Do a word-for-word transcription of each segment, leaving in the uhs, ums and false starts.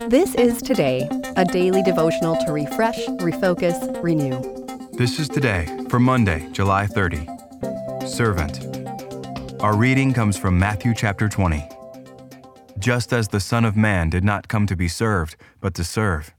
This is Today, a daily devotional to refresh, refocus, renew. This is Today for Monday, July thirtieth. Servant. Our reading comes from Matthew chapter twenty. Just as the Son of Man did not come to be served, but to serve.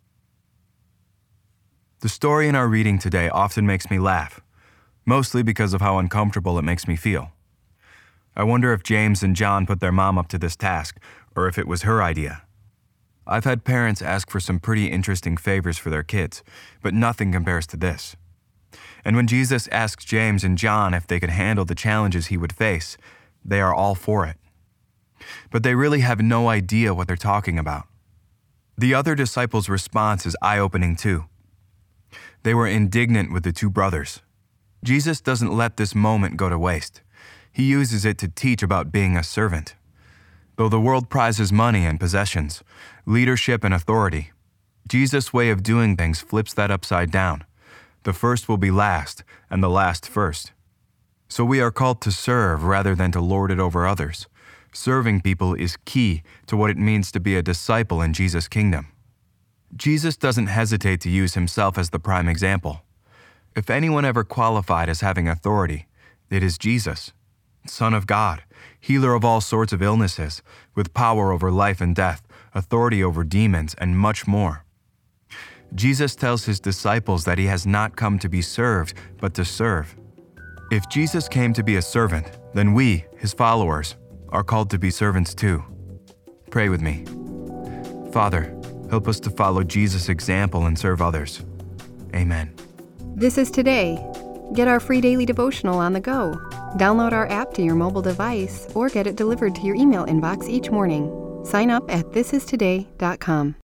The story in our reading today often makes me laugh, mostly because of how uncomfortable it makes me feel. I wonder if James and John put their mom up to this task, or if it was her idea. I've had parents ask for some pretty interesting favors for their kids, but nothing compares to this. And when Jesus asks James and John if they could handle the challenges he would face, they are all for it. But they really have no idea what they're talking about. The other disciples' response is eye-opening too. They were indignant with the two brothers. Jesus doesn't let this moment go to waste. He uses it to teach about being a servant. Though the world prizes money and possessions, leadership and authority, Jesus' way of doing things flips that upside down. The first will be last, and the last first. So we are called to serve rather than to lord it over others. Serving people is key to what it means to be a disciple in Jesus' kingdom. Jesus doesn't hesitate to use himself as the prime example. If anyone ever qualified as having authority, it is Jesus, Son of God, healer of all sorts of illnesses, with power over life and death, authority over demons, and much more. Jesus tells his disciples that he has not come to be served, but to serve. If Jesus came to be a servant, then we, his followers, are called to be servants too. Pray with me. Father, help us to follow Jesus' example and serve others. Amen. This is Today. Get our free daily devotional on the go. Download our app to your mobile device or get it delivered to your email inbox each morning. Sign up at this is today dot com.